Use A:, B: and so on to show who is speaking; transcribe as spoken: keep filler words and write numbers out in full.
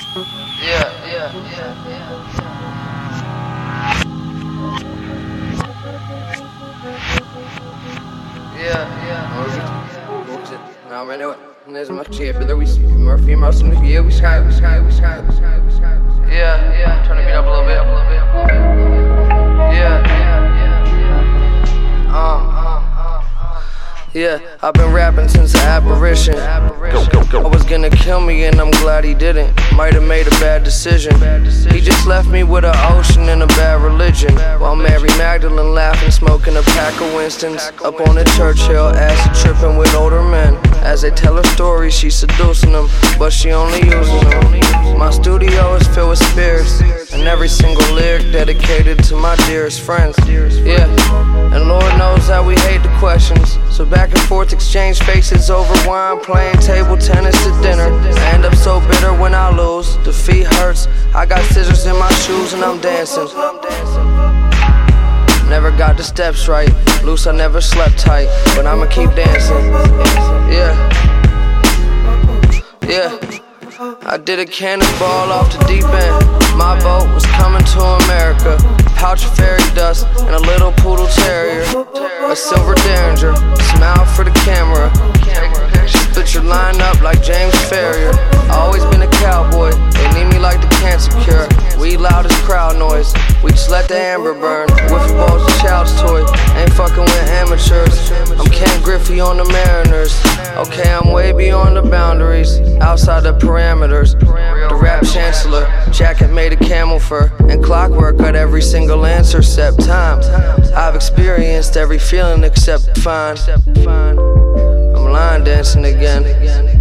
A: Yeah, yeah, yeah, yeah. Yeah, yeah. Now I know it. There's much here, but there we see Murphy Mouse in the year. We sky, we sky, we sky, we sky, we sky. Yeah, yeah. Turn the beat up a little bit, a little bit, a little bit. Yeah, yeah, yeah, yeah. Um, um, um, um. Yeah, I've been rapping since the apparition.
B: Go, go, go.
A: I was gonna kill me and I'm glad he didn't. Might have made a bad decision. He just left me with an ocean and a bad religion. While Mary Magdalene laughing, smoking a pack of Winstons. Up on the Churchill, acid tripping with older men. As they tell her stories, she's seducing them, but she only uses them. My studio is filled with spirits, and every single lyric dedicated to my dearest friends. Yeah, and Lord knows how we hate the questions. So back and forth exchange faces over wine, playing table tennis to dinner. I end up so bitter when I lose, defeat hurts. I got scissors in my shoes and I'm dancing. Never got the steps right, loose I never slept tight, but I'ma keep dancing. Yeah, yeah. I did a cannonball off the deep end. My boat was coming to America. Pouch of fairy dust and a little poodle terrier. A silver derringer, smile for the camera. Split your line up like James Ferrier. I always been a cowboy, they need me like the cancer cure. We loud as crowd noise, we just let the amber burn. Wiffy ball's a child's toy, ain't fucking with amateurs. I'm Ken Griffey on the Mariners. Okay, I'm way beyond the boundaries, outside the parameters. The rap chancellor, jacket made of camel fur, and clockwork at every single answer except time. I've experienced every feeling except fine. I'm line dancing again.